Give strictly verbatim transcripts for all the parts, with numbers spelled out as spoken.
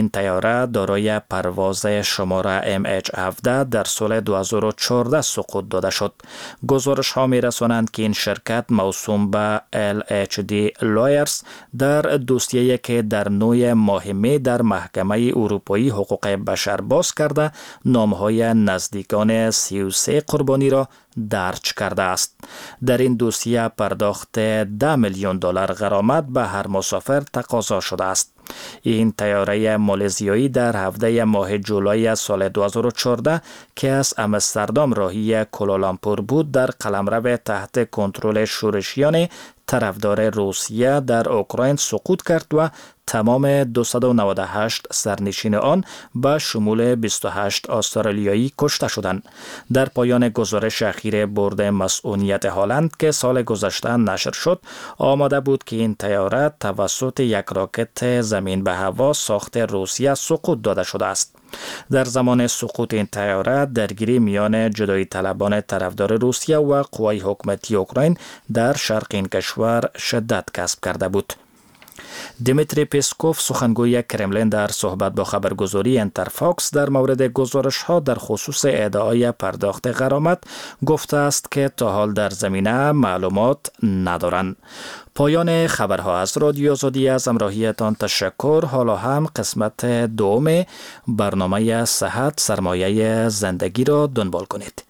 این طیاره دارای پرواز شماره ام اچ هفده در سال دو هزار و چهارده سقوط داده شد. گزارش ها می رسانند که این شرکت موسوم به ال اچ دی لایرز در دوسیه‌ای که در نوع ماه می در محکمه اروپایی حقوق بشر باز کرده نامهای نزدیکان سی و سه قربانی را درج کرده است. در این دوسیه پرداخت ده میلیون دلار غرامت به هر مسافر تقاضا شده است. این طیاره مالزیایی در هفده ماه جولای سال دو هزار و چهارده که از آمستردام راهی کوالالامپور بود در قلمرو تحت کنترل شورشیان طرفدار روسیه در اوکراین سقوط کرد و تمام دویست و نود و هشت سرنشین آن به شمول بیست و هشت استرالیایی کشته شدند. در پایان گزارش اخیر بورد مسئولیت هالند که سال گذشته نشر شد آمده بود که این طیاره توسط یک راکت زمین به هوا ساخت روسیه سقوط داده شده است. در زمان سقوط این طیاره درگیری میان جدایی طلبان طرفدار روسیه و قوای حکومتی اوکراین در شرق این کشور شدت کسب کرده بود. دیمیتری پیسکوف سخنگوی کرملین در صحبت با خبرگزاری انترفاکس در مورد گزارش ها در خصوص ادعای پرداخت غرامت گفته است که تا حال در زمینه معلومات ندارند. پایان خبرها از رادیو آزادی. از همراهیتان تشکر. حالا هم قسمت دوم برنامه صحت سرمایه زندگی را دنبال کنید.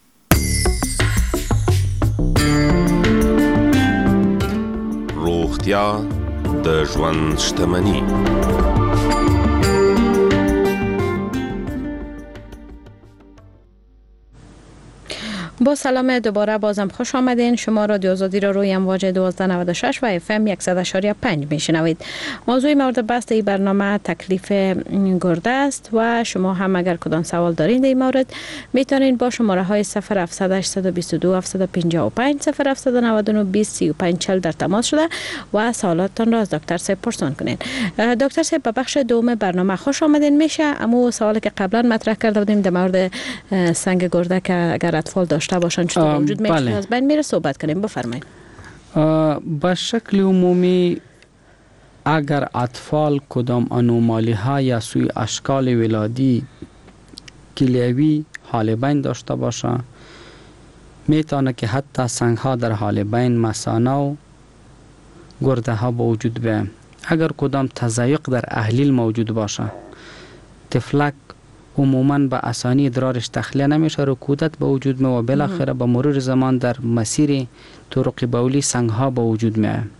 روغتیا د ژوند شتمني. با سلام دوباره بازم خوش آمدین. شما رادیو آزادی را روی امواج دوازده نود و شش و اف ام صد و پنج میشنوید. موضوع مورد بحث این برنامه تکلیف گرده است و شما هم اگر کدام سوال دارین در این مورد میتونین با شماره های صفر هفتصد هشتصد و بیست و دو هفتصد و پنجاه و پنج صفر هفتصد و نود و نه بیست سی و پنج چهل در تماس شده و سوالاتتان را از دکتر صاحب پرسان کنین. دکتر صاحب به بخش دوم برنامه خوش آمدین. میشه اما سوالی که قبلا مطرح کرده بودیم در مورد سنگ گرده که اگر اطفال داشته باشن چطور وجود میشه بله. از بین میره صحبت کنیم. بفرمایید. به شکل عمومی اگر اطفال کدام انومالی ها یا سوی اشکال ولادی کلیوی حال بین داشته باشه میتونه که حتی سنگ ها در حال بین مثانه و گرده ها با وجود بیاین. اگر کدام تضایق در احلیل موجود باشه طفلک عموماً به آسانی ادرارش تخلیه نمیشه، رکودت به وجود می و بالاخره با مرور زمان در مسیر طرق بولی سنگ ها به وجود می آید.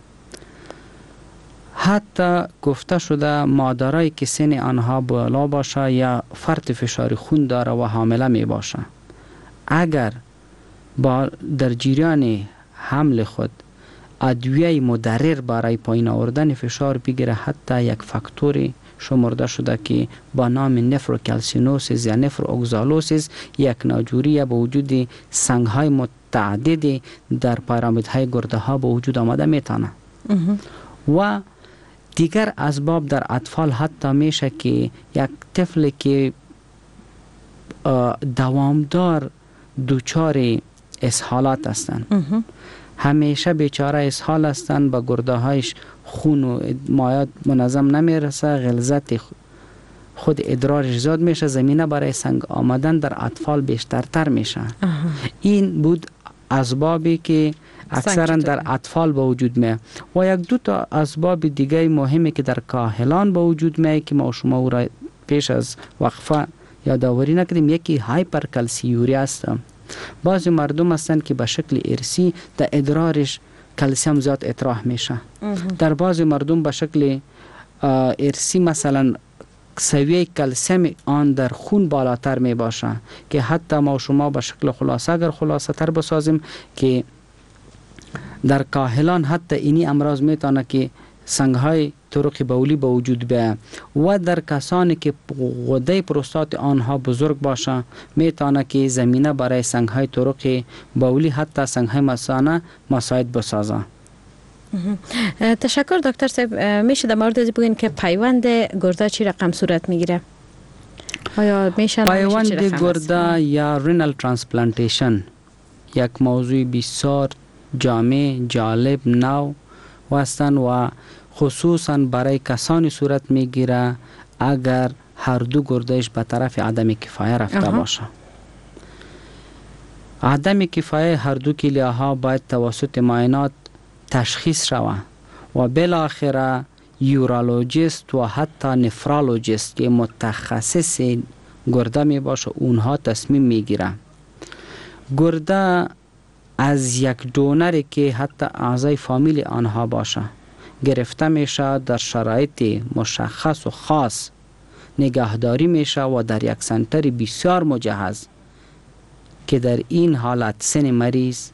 حتی گفته شده مادرایی که سن آنها بالا باشه یا فرط فشار خون داره و حامله می باشه اگر با در جریان حمل خود ادویه مضر برای پایین آوردن فشار بگیره حتی یک فاکتوری شمرده شده که با نام نفروکلسینوسیس یا نفرواکزالوسیس یک ناجوری با وجود سنگ های متعددی در پیرامیدهای گرده ها با وجود آمده میتونه. و دیگر اسباب در اطفال حتی میشه که یک طفل که دوامدار دوچار اسهالات هستند همیشه بیچاره اسهال هستند، با گرده هایش خون و مایات منظم نمیرسه، غلظت خود ادرارش زیاد میشه، زمینه برای سنگ آمدن در اطفال بیشترتر میشه. این بود اسبابی که اکثرا در اطفال با وجود می و یک دو تا اسباب دیگه مهمی که در کاهلان با وجود می که ما شما او را پیش از وقفه یادآوری نکردیم. یکی هایپرکلسیوری است. بعضی مردم هستن که به شکل ارسی در ادرارش کلسیم زیاد اطراح میشه. در بعضی مردم به شکل ارسی مثلا سویه کلسیم آن در خون بالاتر می باشه که حتی ما شما به شکل خلاصه اگر خلاصه تر بسازیم که در کاهلان حتی اینی امراض میتونه که سنگ های طرق بولی به وجود بیاید و در کسانی که غده پروستات آنها بزرگ باشه میتونه که زمینه برای سنگ های طرق بولی حتی سنگ های مثانه مساعد بسازه. تشکر دکتر صاحب. میشه در مورد بگین که پیوند گرده چی رقم صورت میگیره؟ آیا میشه پیوند گرده یا رینال ترانسپلانتیشن یک موضوع بسیار جامع، جالب، نو هستند و خصوصا برای کسانی صورت میگیره اگر هر دو گردهش به طرف عدم کفایه رفته باشه. عدم کفایه هر دو کلیه ها باید توسط معاینات تشخیص شود و بالاخره یورولوژیست و حتی نفرولوژیست که متخصص گرده می باشه اونها تصمیم می گیره. گرده از یک دونری که حتی اعضای فامیل آنها باشه گرفته میشه، در شرایط مشخص و خاص نگهداری میشه و در یک سنتر بسیار مجهز که در این حالت سن مریض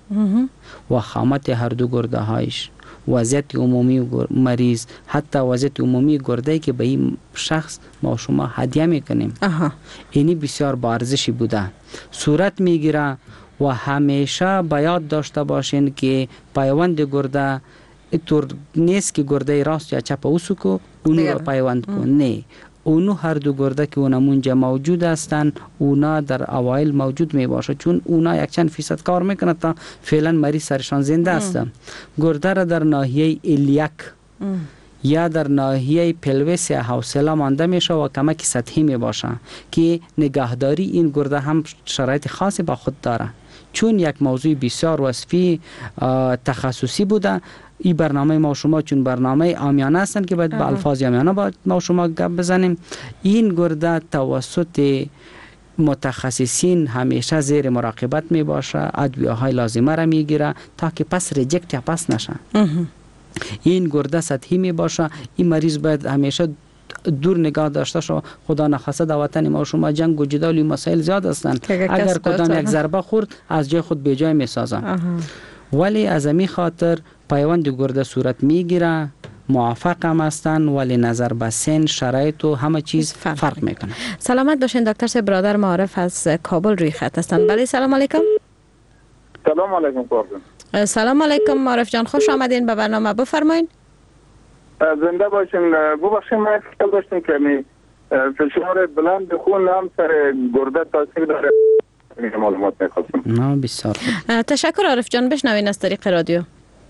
و خامت هر دو گرده هایش، وضعیت عمومی مریض، حتی وضعیت عمومی گرده که به این شخص ما شما هدیه میکنیم، اینی بسیار با ارزشی بوده صورت میگیره. و همیشه باید داشته باشین که پیوند گرده اینطور نیست که گرده راست یا چپ اوسو کو اونو رو پیوند کن، نه، اونو هر دو گرده که اونمونجا موجود هستن اونا در اوایل موجود می باشه، چون اونا یک چند فیصد کار میکنه تا فعلا مریض سرشان زنده هستن. گرده را در ناحیه الیاک یا در ناحیه پلویس حوصله مانده میشه و کمک سطحی می باشه که نگهداری این گرده هم شرایط خاصی با خود داره، چون یک موضوع بسیار وصفی تخصصی بوده. این برنامه ما شما چون برنامه عامیانه هستند که باید با الفاظ عامیانه با ما شما گپ بزنیم. این گرده توسط متخصصین همیشه زیر مراقبت می باشه، ادویه های لازمه را می گیره تا که پس ریجکت یا پس نشه. این گرده سطحی می باشه. این مریض باید همیشه دور نگاه داشته شو. خدا نخواسته در وطن ما شما جنگ و جدال و مسائل زیاد هستند، اگر کدام یک ضربه خورد از جای خود به جای می سازه. ولی از امی خاطر پیوند گرده صورت می گیره، موافق هم هستن، ولی نظر به سن، شرایط و همه چیز فرق, فرق میکنه. سلامت باشین دکتر صاحب. برادر معارف از کابل روی خط هستند. بله سلام علیکم. سلام علیکم قربان. سلام علیکم معارف جان، خوش آمدین به برنامه، بفرمایید. زنده باشین. ببخشید ما خیال داشتیم که می فشار بلند خون هم سر گرده تاثیر داره، معلومات میخواستم. نه بسیار تشکر عارف جان، بشنوین از طریق رادیو.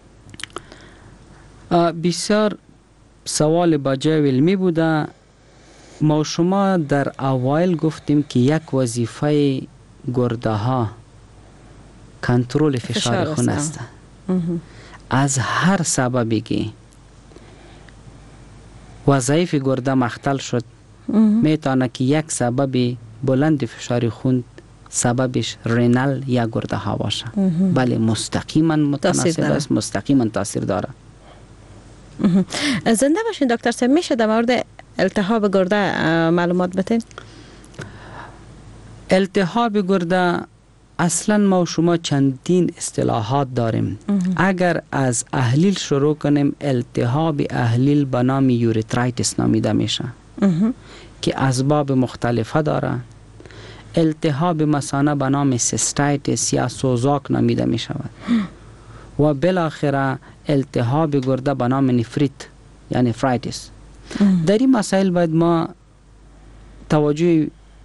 بسیار سوال با جای علمی بوده. ما شما در اوایل گفتیم که یک وظیفه گرده ها کنترل فشار خون است. از هر سببی که وظایف گرده مختل شد میتونه که یک سبب بلند فشار خون سببش رینال یا گرده ها باشه. بله مستقیما متناسب است، مستقیما تاثیر داره. زنده باشین دکتر صاحب، میشه در مورد التهاب گرده معلومات بتین؟ التهاب گرده اصلا ما و شما چندین اصطلاحات داریم. اگر از احلیل شروع کنیم، التهاب احلیل به نام یوریترایتس نامیده میشه که اسباب مختلفه داره. التهاب مثانه به نام سیستایتس یا سوزاک نامیده می شود و بالاخره التهاب گرده به نام نفریت یا نفرایتس. در این مسائل باید ما توجه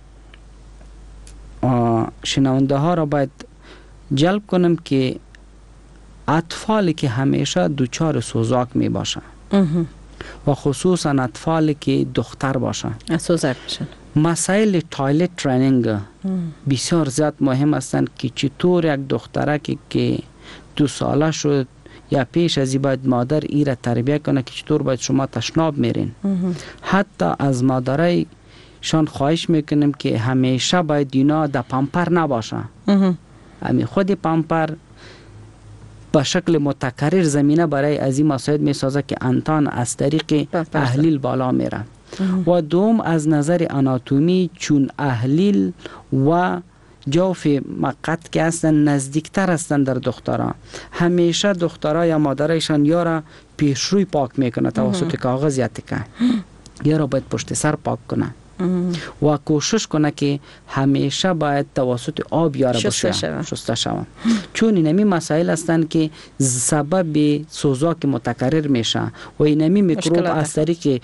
شنونده ها را باید جلب کنم که اطفالی که همیشه دوچار سوزاک می باشن و خصوصا اطفالی که دختر باشن سوزاک باشن، مسائل تایلت ترینینگ بسیار زیاد مهم هستند که چطور یک دختره که, که دو ساله شد یا پیش از این باید مادر ای را تربیت کنه که چطور باید شما تشناب میرین. حتی از مادرای شان خواهش میکنیم که همیشه باید اینا در پامپر نباشه. همین خود پامپر به شکل متکرر زمینه برای از این مسائل میسازه که انتان از طریق احلیل بالا میره. و دوم از نظر آناتومی، چون احلیل و جوف مقعد که هستن نزدیکتر هستن در دختران، همیشه دخترها یا مادرایشان یا را پیشروی پاک میکنه توسط کاغذ یا تکه، یا را باید پشت سر پاک کنه و کوشش کنه که همیشه باید توسط آب یا را بشه شسته شود، چون اینمی مسائل هستند که سبب سوزاک متکرر میشه و اینمی میکروب از طریق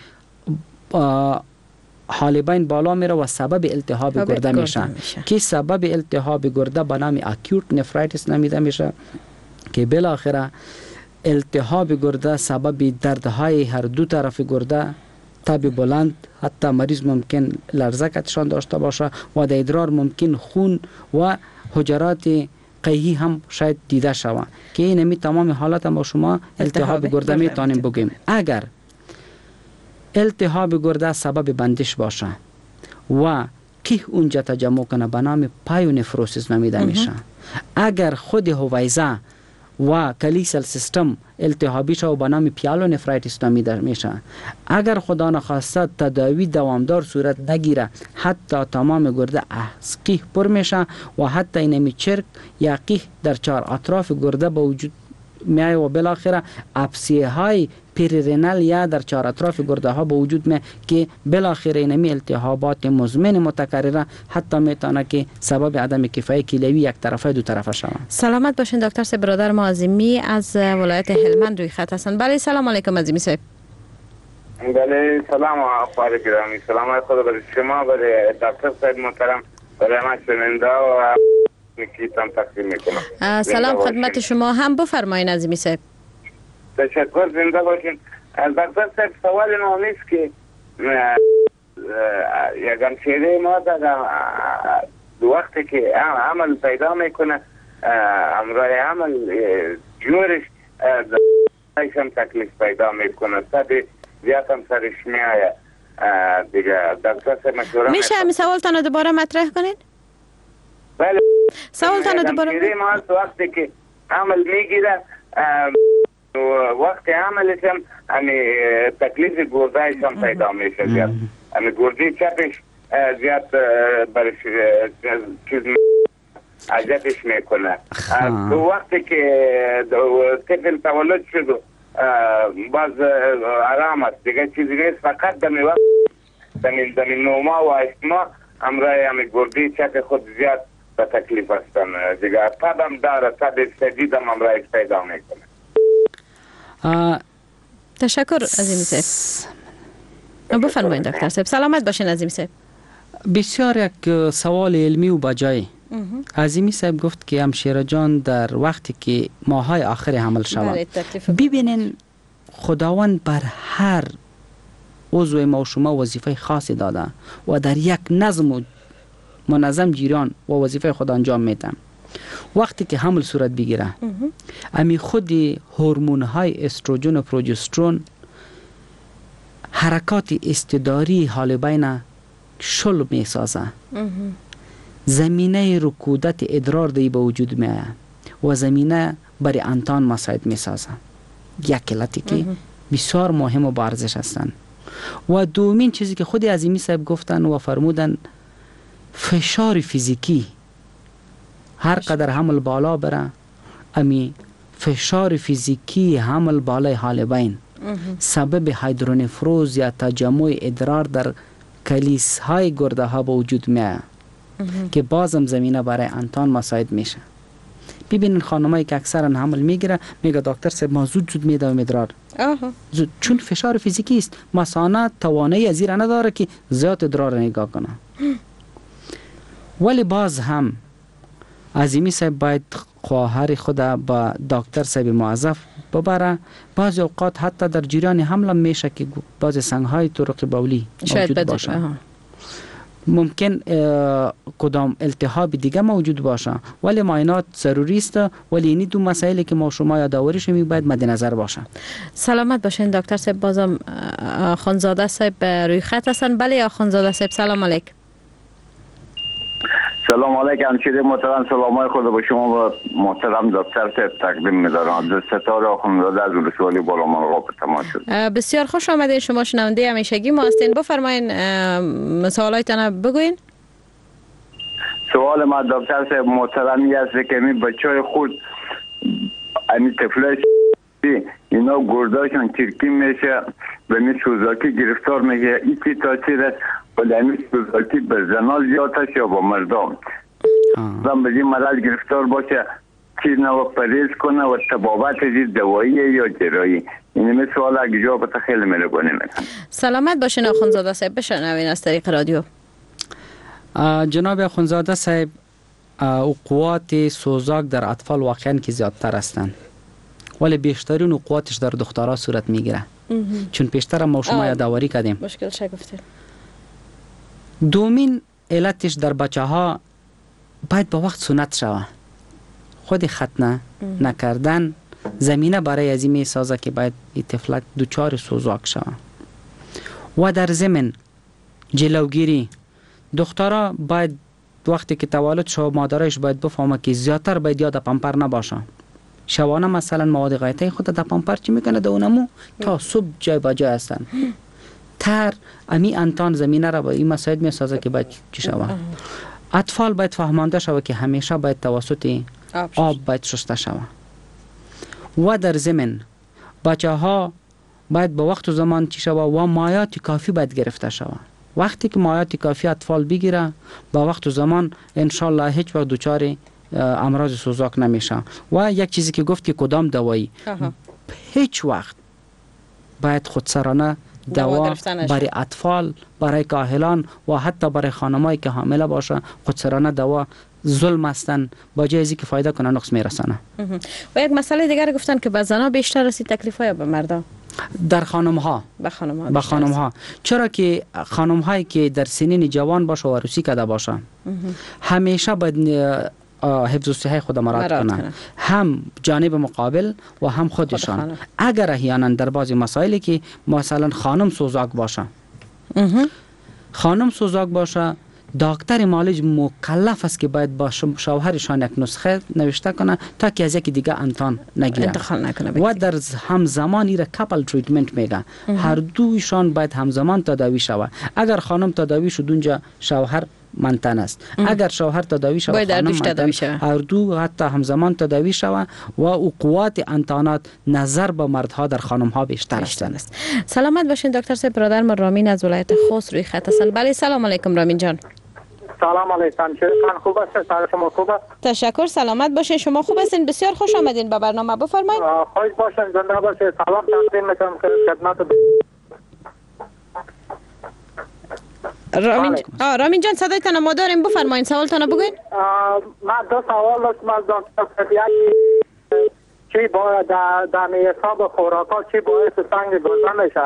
حالبین بالا میره و سبب التهاب گرده, گرده میشه که سبب التهاب گرده به نام اکیوت نفرایتس نامیده میشه که بالاخره التهاب گرده سبب دردهای هر دو طرف گرده تب بلند، حتی مریض ممکن لرزه کتشان داشته باشه و در ادرار ممکن خون و حجرات قیهی هم شاید دیده شود که این همی تمام حالت ما شما التهاب گرده میتونیم بگیم. اگر التهاب گرده سبب بندش باشه و که اونجا تجمع کنه به نام پایونفروسیس نامیده میشه، اگر خود هویزه و کلیسل سیستم التهابی شه و به نام پیالونفرایتیس نامیده میشه، اگر خدا نخواسته تداوی دوامدار صورت نگیره حتی تمام گرده از قیح پر میشه و حتی اینمی چرک یا قیح در چهار اطراف گرده به وجود میای و بالاخره ابسیه های پیرینال یا در چهار اطراف گرده ها به وجود می که بالاخره اینمی التهابات مزمن متکرره حتی میتونه که سبب عدم کفایت کلیوی یک طرفه دو طرفه شود. سلامت باشین دکتر صاحب. برادر ما عظیمی از ولایت هلمند روی خط هستند. بله سلام علیکم عظیمی صاحب. بله سلام آقای گرامی، سلام خدا بر شما، بر دکتر صاحب محترم، برای ما شنونده و نکیتم تقدیم میکنم. سلام خدمت شما، هم بفرمایین عظیمی صاحب. تشکر، زنده باشین. دکتر صاحب سوال ما نیست که یک همشیره ما در وقتی که عمل پیدا میکنه امرای عمل جورش هم تکلیف پیدا میکنه، سبی زیاد هم سرش میآید دیگه. دکتر صاحب مشوره میشه همین سوالتان دوباره مطرح کنید؟ بله سوالتان دوباره همشیره ما وقتی که عمل میگیره وقتی عملش هم همی تکلیف گردهش هم پیدا میشه زیاد، همی گرده چپش زیاد برش چیز عجبش میکنه. تو وقتی که طفل تولد شد باز آرام است دیگه، چیزی نیست، فقط دمی وقت دمی دمی نوما و اشتما امرای همی گرده چپ خود زیاد به تکلیف هستن دیگه. تب هم داره، تب شدید هم امرای پیدا میکنه. تشکر عظیمی صاحب. بفرمایید دکتر صاحب. سلامت باشین عظیمی صاحب. بسیار یک سوال علمی و بجای. عظیمی صاحب گفت که همشیره جان در وقتی که ماهای آخر حمل شوند ببینین خداوند بر هر عضو ما و شما وظیفه خاصی داده و در یک نظم و منظم جریان و وظیفه خود انجام میدن. وقتی که حمل صورت بگیره امی خود هورمون های استروژن و پروژسترون حرکات استداری حال بین شل می سازه، زمینه رکودت ادرار دی به وجود می آید و زمینه برای انتان مساعد می سازه. یک علتی که بسیار مهم و بارزش هستند. و دومین چیزی که خود عظیمی صاحب گفتن و فرمودن فشار فیزیکی هر قدر حمل بالا بره امی فشار فیزیکی حمل بالای حال بین سبب هایدرونفروز یا تجمع ادرار در کلیس های گرده ها به وجود میاد که بازم زمینه برای انتان مساعد میشه. ببینین خانمایی که اکثرا حمل میگیره میگه دکتر صاحب ما زود زود میدویم ادرار، زود، چون فشار فیزیکی است. مثانه توانایی از این نداره که زیاد ادرار نگاه کنه. ولی باز هم عظیمی صاحب باید خواهر خود با دکتر صاحب موظف ببره. بعض اوقات حتی در جریان حمل میشه که بعض سنگ‌های طرق بولی موجود باشه. ممکن کدام التهاب دیگه موجود باشه، ولی معاینات ضروری است. ولی این دو مسائلی که ما شما یادآوریش می باید مد نظر باشه. سلامت باشین دکتر صاحب. بازم خانزاده صاحب روی خط هستن. بله خانزاده صاحب سلام علیک. سلام علیکم همشیره محترم، سلامای خود به شما و محترم دکتر صاحب تقدیم می‌دارم. در ستاره آخوندزاده از ولسوالی بالامان رابط تماس شد. بسیار خوش آمدین، شما شنونده همیشگی ما هستین. بفرمایین سوالایتان بگوین. سوال ما دکتر صاحب محترمی است که می بچهای خود امی طفلای اینا گرداشون ترکی میشه و می سوزاکی گرفتار میشه. این چی تاثیر است؟ ولی امی سوزاکی به زنان زیاد است یا با مردم؟ زن به این مرض گرفتار باشه چیز نو پریز کنه و تبابت از دوایی یا جرایی. این می سوال اگه جواب خیلی مهربانی میکنم. سلامت باشین آخوندزاده صاحب. بشنوین از طریق رادیو. جناب آخوندزاده صاحب، قوات سوزاک در اطفال واقعا که زیادتر هستند، ولی بیشترین قواتش در دخترها صورت میگیره. چون پیشتر ما شما یادآوری کردیم مشکل چه گفتید. دومین علتش در بچه ها باید با وقت سنت شوه. خود ختنه نکردن زمینه برای از این می سازه که باید این طفلک دوچار سوزاک شوه. و در ضمن جلوگیری، دخترها باید وقتی که تولد شو مادرش باید بفهمه که زیادتر باید یاد پامپر نباشه. شوانه مثلا مواد غایطه خود در پامپر چی میکنه دونمو تا صبح جای با جای هستن. تر امی انتان زمینه را با این مساعد می سازه که باید چی شوه. اطفال باید فهمانده شوه که همیشه باید توسط آب باید شسته شوه. و در ضمن بچه ها باید با وقت و زمان چی شوه و مایات کافی باید گرفته شوه. وقتی که مایات کافی اطفال بگیره با وقت و زمان انشالله هیچ وقت دوچار امراض سوزاک نمیشه. و یک چیزی که گفت که کدام دوایی هیچ وقت باید خودسرانه دوا برای اطفال، برای کاهلان و حتی برای خانمایی که حامله باشه خودسرانه دوا ظلم هستن، با جای ازی که فایده کنه نقص میرسانه. و یک مسئله دیگر گفتن که به زنها بیشتر رسید تکلیف های به مردا. در خانم ها به خانم ها به خانم ها چرا که خانم هایی که در سنین جوان باشه و عروسی کرده باشه همیشه باید حفظ و صحت خود مراد کنه، هم جانب مقابل و هم خودشان. اگر احیانا در بعضی مسائلی که مثلا خانم سوزاک باشه خانم سوزاک باشه دکتر معالج مکلف است که باید با شوهرشان یک نسخه نوشته کنه تا که از یکی دیگه انتان نگیره انتقال نکنه. و در همزمان ایره کپل تریتمنت میگه. هر دویشان باید همزمان تداوی شوه. اگر خانم تداوی شد اونجا شوهر منتن است. اگر شوهر تداوی شوه خانم منتن، هر دو حتی همزمان تداوی شوه و او قوات انتانات نظر به مردها در خانم ها بیشتر است. سلامت باشین دکتر صاحب. برادر ما رامین از ولایت خوست روی خط هستن. بله سلام علیکم رامین جان. سلام علیکم. چطور خوب هستید؟ شما خوب است؟ تشکر. سلامت باشین. شما خوب هستین؟ بسیار خوش آمدین به برنامه. بفرمایید. خوش باشین. زنده باشید. سلام تقدیم میکنم خدمت رامین آ رامین جان صدایتان ما داریم. بفرمایید سوالتان بگوین. من دو سوال داشتم از دکتر. چی باید در در حساب خوراکا چی باعث سنگ گرده میشه؟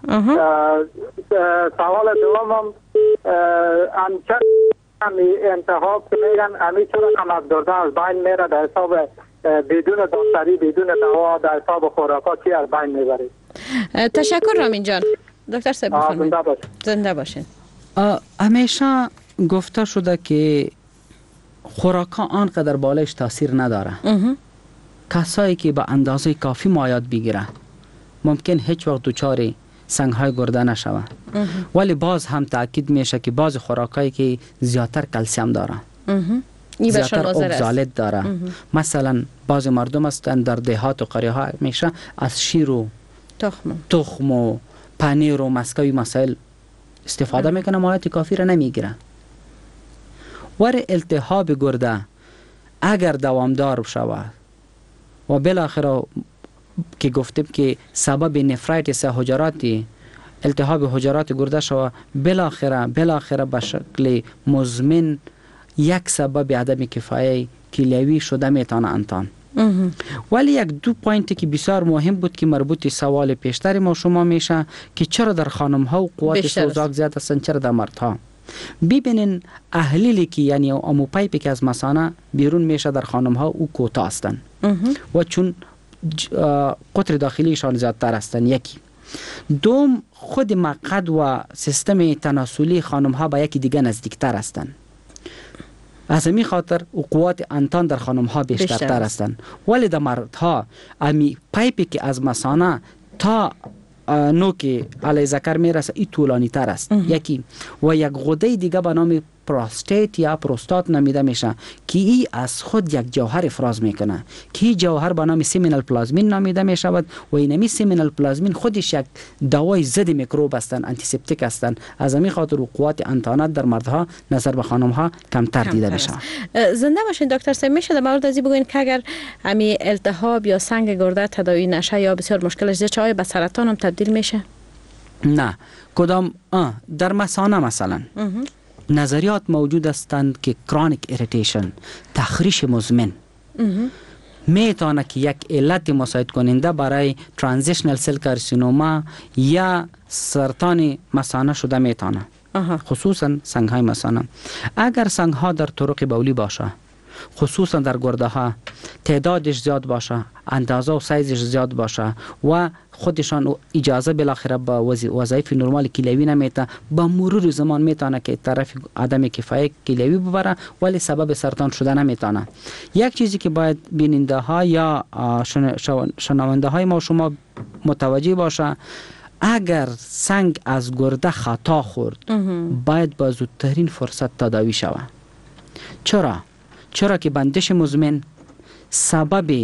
سوال دومم انچه انتخاب که میگن امی چرا کمک گرده از بین میره در حساب بدون دکتری بدون دوا در حساب خوراکا چی از بین میبرید؟ تشکر رامین جان. دکتر صاحب بفرمایید. زنده باشین. همیشه گفته شده که خوراکا آنقدر بالایش تاثیر نداره. کسایی که به اندازه کافی مایات بگیره ممکن هیچ وقت دوچاری سنگ های گرده نشوه. ولی باز هم تاکید میشه که باز خوراکایی که زیادتر کلسیم داره زیادتر اوگزالت داره. مثلا باز مردم هستن در دهات و قریه ها میشه از شیر و تخم تخم و پنیر و مسکوی مسائل استفاده میکنه، مایات کافی را نمیگیره. ور التهاب گرده اگر دوامدار شود و بالاخره که گفتیم که سبب نفرایتیس حجراتی التهاب حجرات گرده شود بالاخره بالاخره به شکل مزمن یک سبب عدم کفایه کلیوی شده میتونه انتان. ولی یک دو پوینتی که بسیار مهم بود که مربوط سوال پیشتر ما شما میشه که چرا در خانم ها و قوت سوزاک زیاد هستن چرا در مردها. ببینین احلیلی که یعنی امو پایپی که از مثانه بیرون میشه در خانم ها او کوتاه هستن و چون قطر داخلیشان زیادتر هستن. یکی دوم خود مقعد و سیستم تناسلی خانم ها به یکی دیگه نزدیکتر هستن. از همین خاطر قوت انتان در خانم ها بیشترتر هستند. ولی در مردها امی پایپی که از مثانه تا نوک علی ذکر میرسه این طولانی تر است. یکی و یک غده دیگه به نام پروستات یا پروستات نامیده میشه که ای از خود یک جوهر افراز میکنه که این جوهر به نام سیمینال پلازمین نامیده میشود و اینمی سیمینال پلازمین خودش یک دوای ضد میکروب هستند، آنتی سپتیک هستند. از همین خاطر قوت انتانات در مردها نظر به خانم ها کمتر دیده میشه. زنده باشین دکتر صاحب. میشه در مورد ازی بگوین که اگر امی التهاب یا سنگ گرده تداوی نشه یا بسیار مشکلش زیاد چه به سرطان هم تبدیل میشه؟ نه. کدام در مثانه مثلا نظریات موجود هستند که کرونیک ایریتیشن تخریش مزمن میتونه که یک علت مساعد کننده برای ترانزیشنال سل کارسینوما یا سرطان مثانه شده میتونه. خصوصا سنگ های مثانه. اگر سنگ ها در طرق بولی باشه، خصوصا در گرده ها، تعدادش زیاد باشه، اندازه و سایزش زیاد باشه و خودشان اجازه بالاخره با وظایف نرمال کلیوی نمیته، با مرور زمان میتونه که طرف عدم کفایت کلیوی ببره ولی سبب سرطان شده نمیتونه. یک چیزی که باید بیننده ها یا شنونده های ما شما متوجه باشه، اگر سنگ از گرده خطا خورد باید با زودترین فرصت تداوی شود. چرا؟ چرا که بندش مزمن سبب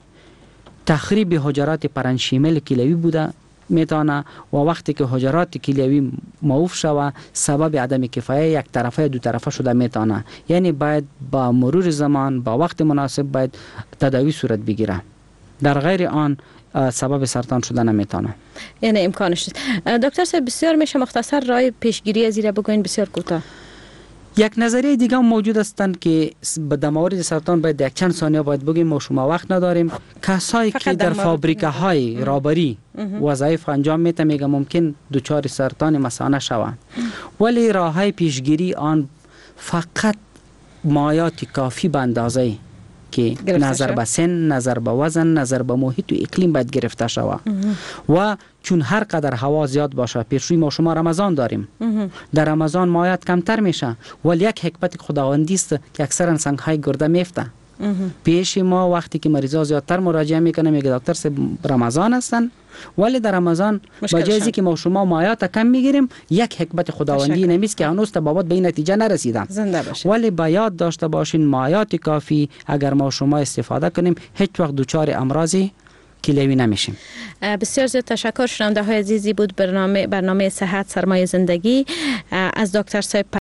تخریب حجرات پرنشیمل کلیوی بوده میتونه و وقتی که حجرات کلیوی موف شود سبب عدم کفایت یک طرفه دو طرفه شده میتونه. یعنی باید با مرور زمان با وقت مناسب باید تداوی صورت بگیره، در غیر آن سبب سرطان شده نمیتونه. یعنی امکانش است. دکتر صاحب بسیار میشه مختصر راه پیشگیری از این بگوین، بسیار کوتاه. یک نظریه دیگه هم موجود هستند که در مورد سرطان باید یک چند ثانیه باید بگیم، ما شما وقت نداریم. کسایی که در فابریکه های رابری وظایف انجام میته میگه ممکن دچار سرطان مثانه شوند، ولی راه های پیشگیری آن فقط مایات کافی به اندازه که نظر به سن، نظر به وزن، نظر به محیط و اقلیم باید گرفته شود. و چون هر قدر هوا زیاد باشه، پیش روی ما شما رمضان داریم، در رمضان مایات کمتر میشه، ولی یک حکمت خداوندی است که اکثرا سنگ های گرده میفته. پیش ما وقتی که مریضا زیادتر مراجعه میکنه میگه دکتر صاحب رمضان هستن، ولی در رمضان با جایزی که ما شما مایات کم میگیریم، یک حکمت خداوندی نمیست که هنوز تبابت به این نتیجه نرسیدن. ولی با یاد داشته باشین مایات کافی اگر ما شما استفاده کنیم هیچ وقت دچار امراضی کلیوی نمیشیم. بسیار زیاد تشکر. شنونده های عزیزی بود برنامه برنامه صحت سرمایه زندگی از دکتر صاحب